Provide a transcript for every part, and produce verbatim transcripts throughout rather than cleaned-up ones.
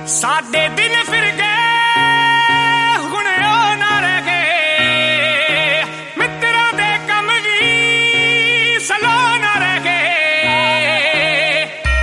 साडे दिन फिर गए हुण ओ ना रह गए, मित्रा दे कम भी सलो ना रह गए।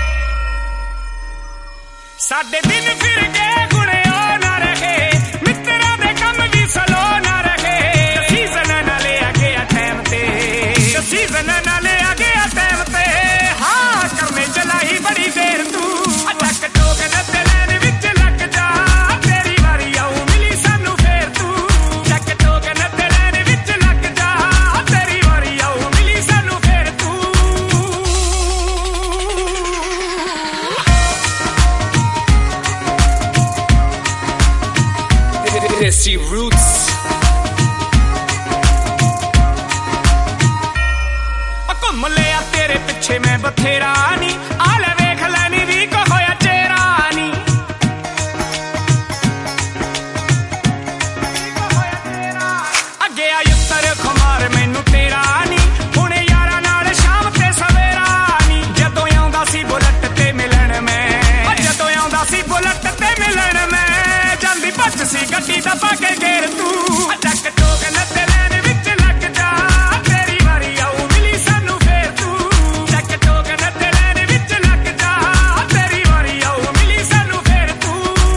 साडे दिन फिर गए हुण ओ ना रह गए, मित्रा दे कम भी सलो ना रह गए। सीजन ना लिया गया टाइम ते, सीजन ना लिया गया टाइम ते। हाँ करने चला ही बड़ी देर तू टक टोक नते लैन विच लग जा, तेरी वारी आऊ मिली सानू फेर तू। टक टोक नते लैन विच लग जा, तेरी वारी आऊ मिली सानू फेर तू। Desi Roots घुम लिया तेरे पिछे मैं बथेरा नी, आले वेख लैनी भी को होया चेहरा नी। अगे आई उत्तर खुमार मैनू तेरा नी, हुणे यारा नाल शाम ते सवेरा नी। जदों आउंदा सी बुलट ते मिलन मैं, जदों आउंदा सी बुलट ते मिलन मैं, जांदी भज सी गड्डी दा पाके घेर तू। टक टोक नते लैन विच लग जा, तेरी वारी आऊ मिली सानू फेर तू। टक टोक नते लैन विच लग जा, तेरी वारी आऊ मिली सानू फेर तू।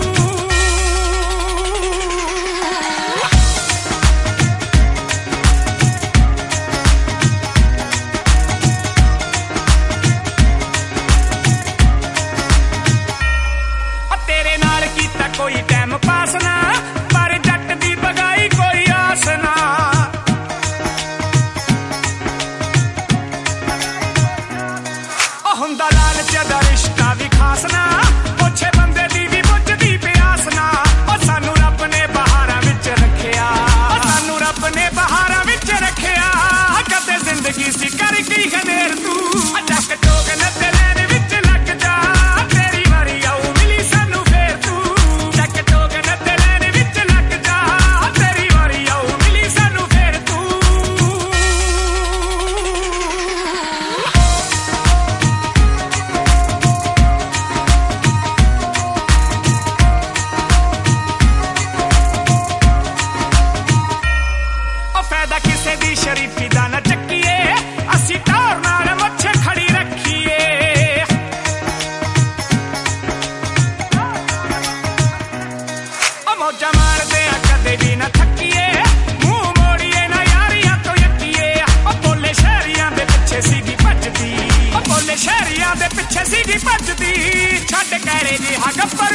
तेरे नाल कीता कोई टाइम पास ना, पर जट दी बगाई कोई आस ना। ओ हुंदा लालच दा रिश्ता भी खास ना, पुछे बंदे दी भी बुझदी प्यास ना। ओ सानू रब ने बहारां विच रखिया, ओ सानू रब ने बहारां विच रखिया। कदे जिंदगी सी कर गई खदेर तू। टक टोक नते लैन विच लग जा, तेरी वारी आऊ मिली सानू फेर तू। टक टोक नते लैन विच लग जा, तेरी वारी आऊ मिली सानू फेर तू। ओ फायदा किसे दी शरीफी दा ना चक्कीए, असी टौर नाल मुੱਛ खड़ी रखीए। ओ मौजा मारदे आ कदे भी ना थकीए, मूंह मोड़ीए ना यारियां तो यकीए। ओ बोले शहरियां दे पिछे सीधी भजदी, ओ बोले शहरियां दे पिछे सीधी भजदी। छड्ड करे जी हा गप्पा